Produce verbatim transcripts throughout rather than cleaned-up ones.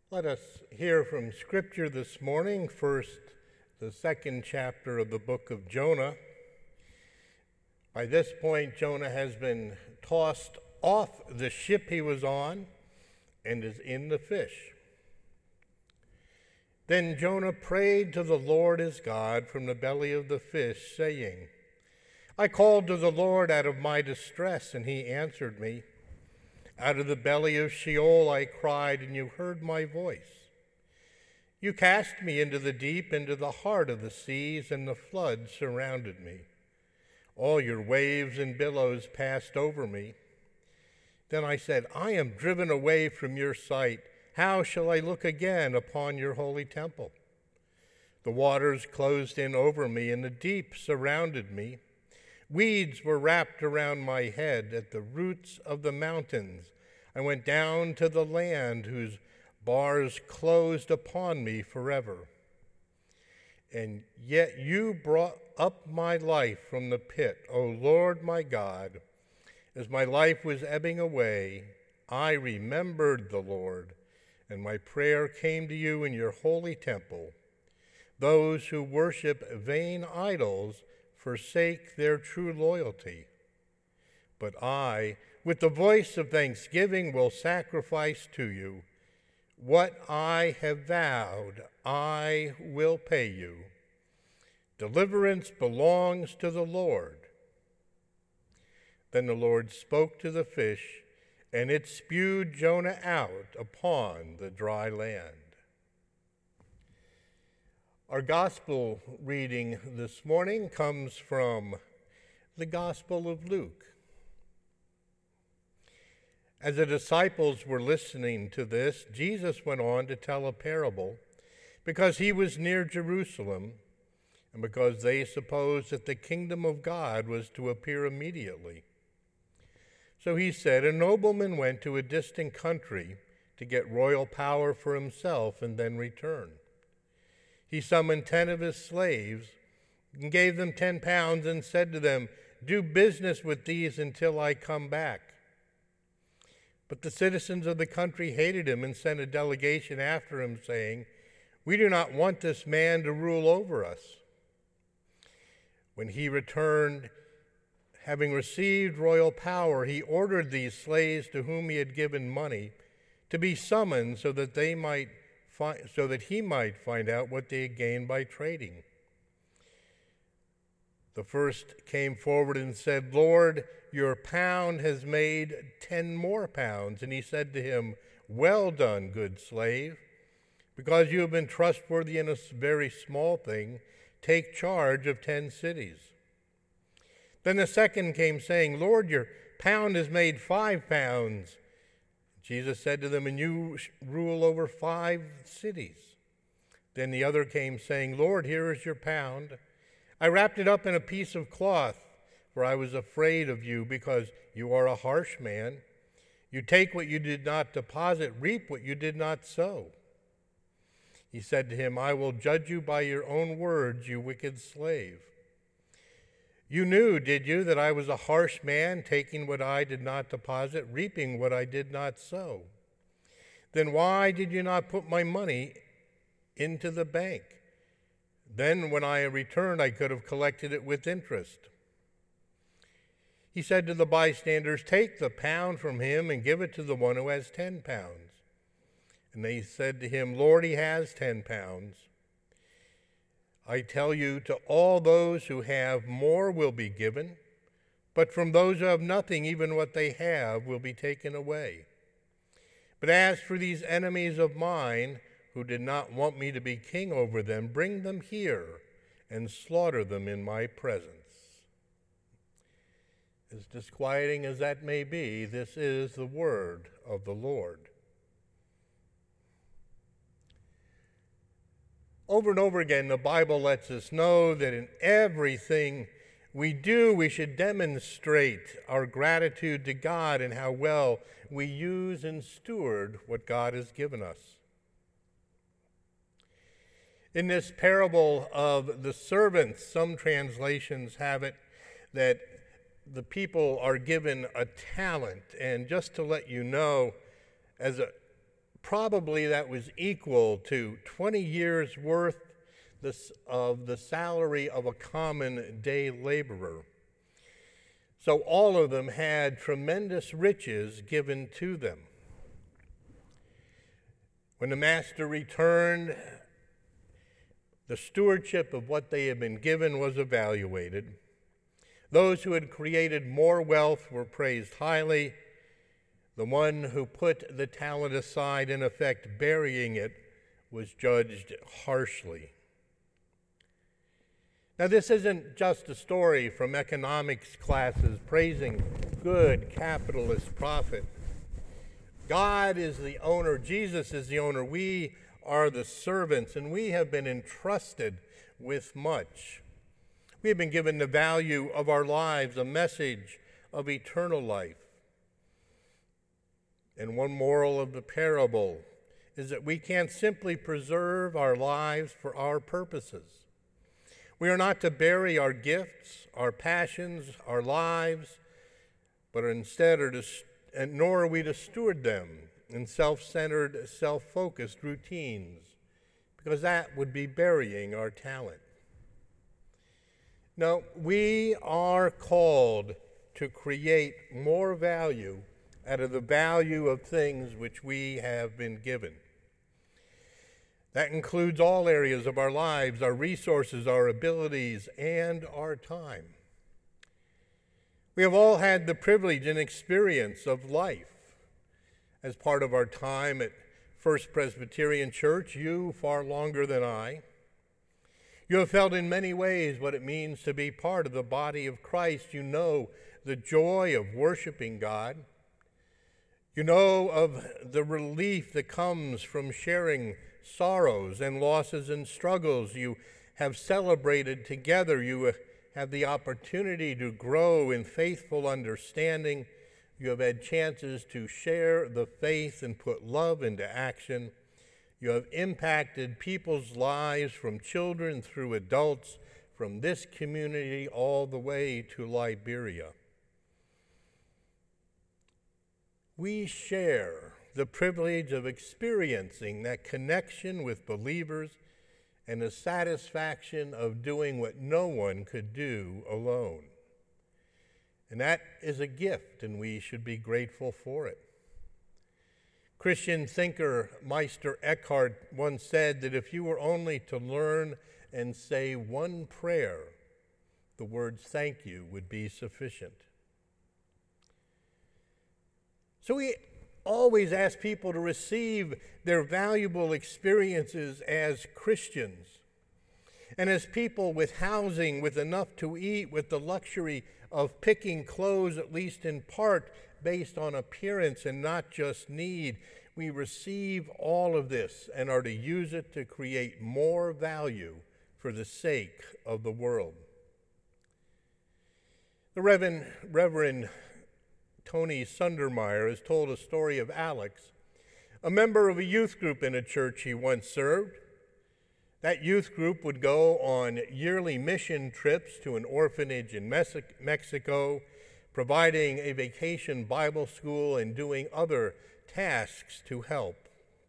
Let us hear from Scripture this morning, first the second chapter of the book of Jonah. By this point, Jonah has been tossed off the ship he was on and is in the fish. Then Jonah prayed to the Lord his God from the belly of the fish, saying, I called to the Lord out of my distress, and he answered me. Out of the belly of Sheol I cried, and you heard my voice. You cast me into the deep, into the heart of the seas, and the flood surrounded me. All your waves and billows passed over me. Then I said, I am driven away from your sight. How shall I look again upon your holy temple? The waters closed in over me, and the deep surrounded me. Weeds were wrapped around my head at the roots of the mountains. I went down to the land whose bars closed upon me forever. And yet you brought up my life from the pit, O Lord my God. As my life was ebbing away, I remembered the Lord, and my prayer came to you in your holy temple. Those who worship vain idols forsake their true loyalty. But I, with the voice of thanksgiving, will sacrifice to you. What I have vowed, I will pay you. Deliverance belongs to the Lord. Then the Lord spoke to the fish, and it spewed Jonah out upon the dry land. Our gospel reading this morning comes from the Gospel of Luke. As the disciples were listening to this, Jesus went on to tell a parable because he was near Jerusalem and because they supposed that the kingdom of God was to appear immediately. So he said, a nobleman went to a distant country to get royal power for himself and then return. He summoned ten of his slaves and gave them ten pounds and said to them, do business with these until I come back. But the citizens of the country hated him and sent a delegation after him, saying, we do not want this man to rule over us. When he returned, having received royal power, he ordered these slaves to whom he had given money to be summoned so that they might Fi- so that he might find out what they had gained by trading. The first came forward and said, Lord, your pound has made ten more pounds. And he said to him, well done, good slave. Because you have been trustworthy in a very small thing, take charge of ten cities. Then the second came saying, Lord, your pound has made five pounds. Jesus said to them, and you rule over five cities. Then the other came saying, Lord, here is your pound. I wrapped it up in a piece of cloth, for I was afraid of you because you are a harsh man. You take what you did not deposit, reap what you did not sow. He said to him, I will judge you by your own words, you wicked slave. You knew, did you, that I was a harsh man, taking what I did not deposit, reaping what I did not sow? Then why did you not put my money into the bank? Then when I returned, I could have collected it with interest. He said to the bystanders, take the pound from him and give it to the one who has ten pounds. And they said to him, Lord, he has ten pounds. I tell you, to all those who have, more will be given, but from those who have nothing, even what they have will be taken away. But as for these enemies of mine, who did not want me to be king over them, bring them here and slaughter them in my presence. As disquieting as that may be, this is the word of the Lord. Over and over again, the Bible lets us know that in everything we do, we should demonstrate our gratitude to God and how well we use and steward what God has given us. In this parable of the servants, some translations have it that the people are given a talent. And just to let you know, as a probably that was equal to twenty years' worth of the salary of a common day laborer. So all of them had tremendous riches given to them. When the master returned, the stewardship of what they had been given was evaluated. Those who had created more wealth were praised highly. The one who put the talent aside, in effect burying it, was judged harshly. Now, this isn't just a story from economics classes praising good capitalist profit. God is the owner, Jesus is the owner, we are the servants, and we have been entrusted with much. We have been given the value of our lives, a message of eternal life. And one moral of the parable is that we can't simply preserve our lives for our purposes. We are not to bury our gifts, our passions, our lives, but instead are to, and nor are we to steward them in self-centered, self-focused routines, because that would be burying our talent. No, we are called to create more value out of the value of things which we have been given. That includes all areas of our lives, our resources, our abilities, and our time. We have all had the privilege and experience of life. As part of our time at First Presbyterian Church, you far longer than I, you have felt in many ways what it means to be part of the body of Christ. You know the joy of worshiping God. You know of the relief that comes from sharing sorrows and losses and struggles. You have celebrated together. You have the opportunity to grow in faithful understanding. You have had chances to share the faith and put love into action. You have impacted people's lives from children through adults, from this community all the way to Liberia. We share the privilege of experiencing that connection with believers and the satisfaction of doing what no one could do alone. And that is a gift, and we should be grateful for it. Christian thinker Meister Eckhart once said that if you were only to learn and say one prayer, the words "thank you" would be sufficient. So we always ask people to receive their valuable experiences as Christians and as people with housing, with enough to eat, with the luxury of picking clothes, at least in part, based on appearance and not just need. We receive all of this and are to use it to create more value for the sake of the world. The Reverend, Reverend Tony Sundermeyer has told a story of Alex, a member of a youth group in a church he once served. That youth group would go on yearly mission trips to an orphanage in Mexico, providing a vacation Bible school and doing other tasks to help.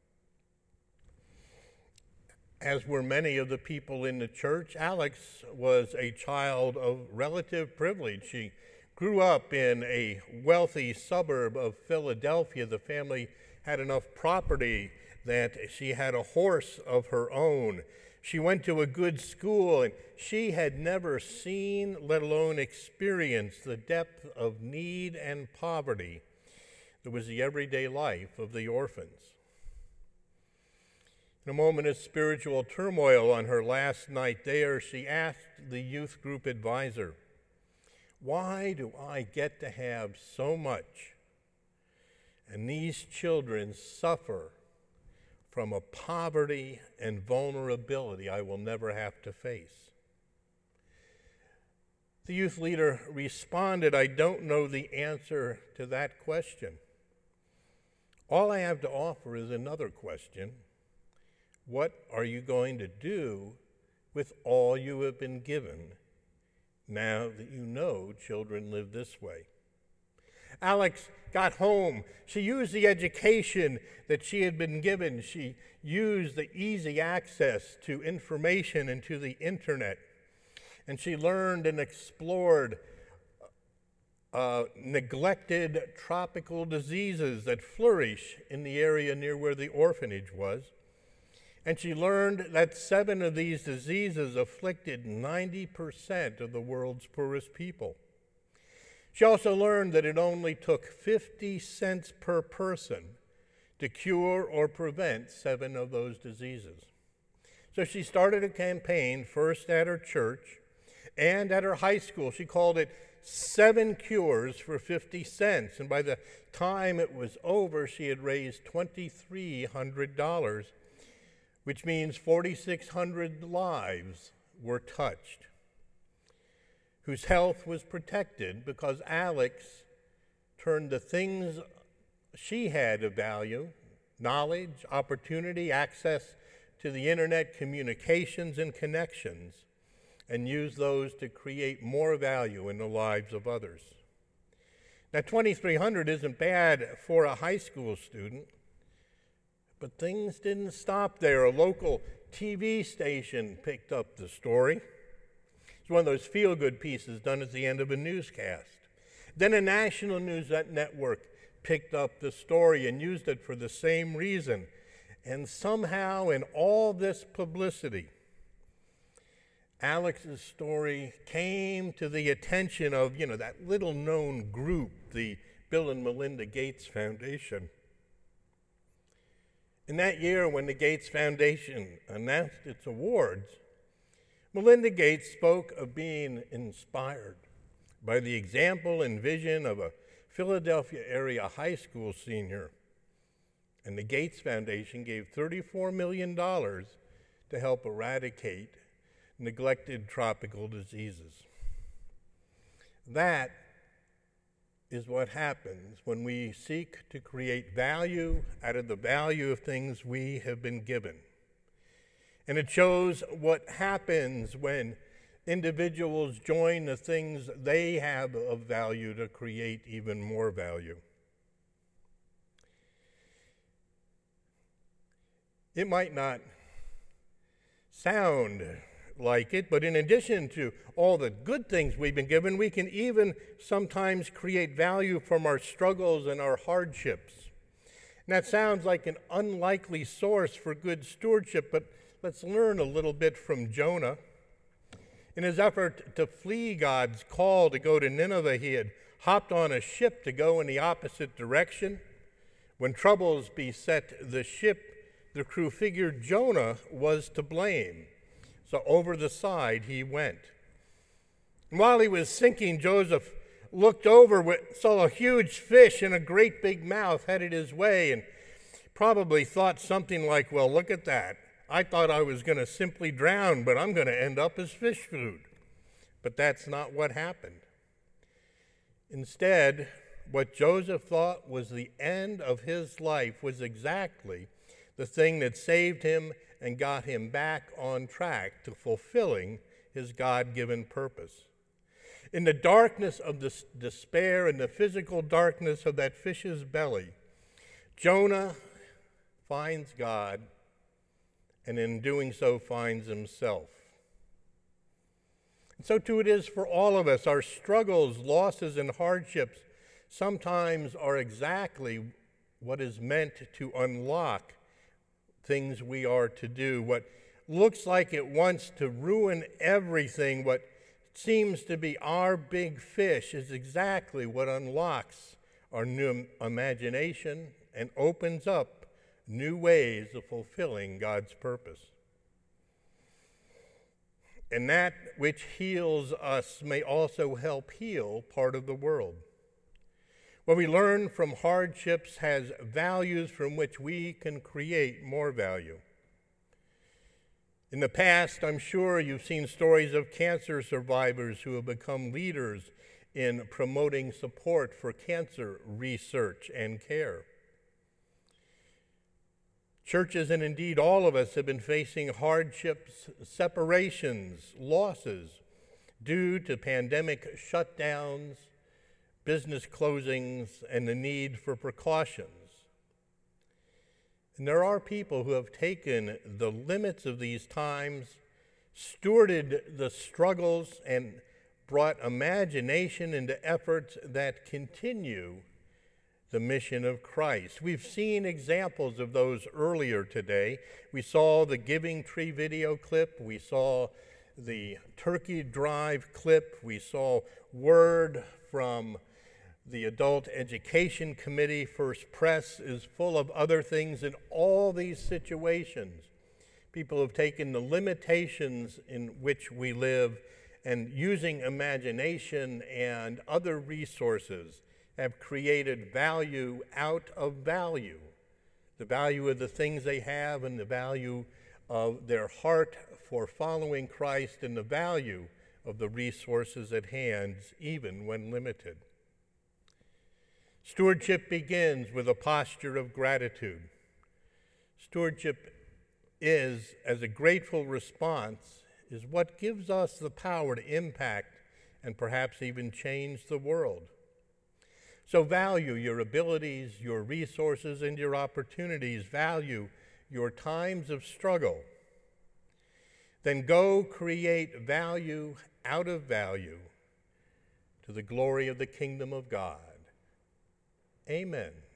As were many of the people in the church, Alex was a child of relative privilege. She grew up in a wealthy suburb of Philadelphia. The family had enough property that she had a horse of her own. She went to a good school, and she had never seen, let alone experienced, the depth of need and poverty that was the everyday life of the orphans. In a moment of spiritual turmoil on her last night there, she asked the youth group advisor, "Why do I get to have so much, and these children suffer from a poverty and vulnerability I will never have to face?" The youth leader responded, "I don't know the answer to that question. All I have to offer is another question. What are you going to do with all you have been given now that you know children live this way?" Alex got home. She used the education that she had been given. She used the easy access to information and to the internet. And she learned and explored uh, neglected tropical diseases that flourish in the area near where the orphanage was. And she learned that seven of these diseases afflicted ninety percent of the world's poorest people. She also learned that it only took fifty cents per person to cure or prevent seven of those diseases. So she started a campaign, first at her church and at her high school. She called it Seven Cures for fifty cents. And by the time it was over, she had raised two thousand three hundred dollars, which means four thousand six hundred lives were touched, whose health was protected because Alex turned the things she had of value, knowledge, opportunity, access to the internet, communications, and connections, and used those to create more value in the lives of others. Now, two thousand three hundred isn't bad for a high school student, but things didn't stop there. A local T V station picked up the story. It's one of those feel-good pieces done at the end of a newscast. Then a national news network picked up the story and used it for the same reason. And somehow in all this publicity, Alex's story came to the attention of, you know, that little-known group, the Bill and Melinda Gates Foundation. In that year, when the Gates Foundation announced its awards, Melinda Gates spoke of being inspired by the example and vision of a Philadelphia area high school senior. And the Gates Foundation gave thirty-four million dollars to help eradicate neglected tropical diseases. That is what happens when we seek to create value out of the value of things we have been given. And it shows what happens when individuals join the things they have of value to create even more value. It might not sound like it, but in addition to all the good things we've been given, we can even sometimes create value from our struggles and our hardships. And that sounds like an unlikely source for good stewardship, but let's learn a little bit from Jonah. In his effort to flee God's call to go to Nineveh, he had hopped on a ship to go in the opposite direction. When troubles beset the ship, the crew figured Jonah was to blame. So over the side he went. And while he was sinking, Joseph looked over, saw a huge fish and a great big mouth headed his way, and probably thought something like, well, look at that. I thought I was going to simply drown, but I'm going to end up as fish food. But that's not what happened. Instead, what Joseph thought was the end of his life was exactly the thing that saved him and got him back on track to fulfilling his God-given purpose. In the darkness of the despair and the physical darkness of that fish's belly, Jonah finds God, and in doing so finds himself. And so too it is for all of us. Our struggles, losses, and hardships sometimes are exactly what is meant to unlock things we are to do. What looks like it wants to ruin everything, what seems to be our big fish, is exactly what unlocks our new imagination and opens up new ways of fulfilling God's purpose. And that which heals us may also help heal part of the world. What we learn from hardships has values from which we can create more value. In the past, I'm sure you've seen stories of cancer survivors who have become leaders in promoting support for cancer research and care. Churches, and indeed all of us, have been facing hardships, separations, losses due to pandemic shutdowns, business closings and the need for precautions. And there are people who have taken the limits of these times, stewarded the struggles, and brought imagination into efforts that continue the mission of Christ. We've seen examples of those earlier today. We saw the Giving Tree video clip. We saw the Turkey Drive clip. We saw word from the Adult Education Committee. First Press is full of other things. In all these situations, people have taken the limitations in which we live and using imagination and other resources have created value out of value, the value of the things they have and the value of their heart for following Christ and the value of the resources at hand, even when limited. Stewardship begins with a posture of gratitude. Stewardship is, as a grateful response, is what gives us the power to impact and perhaps even change the world. So value your abilities, your resources, and your opportunities. Value your times of struggle. Then go create value out of value to the glory of the kingdom of God. Amen.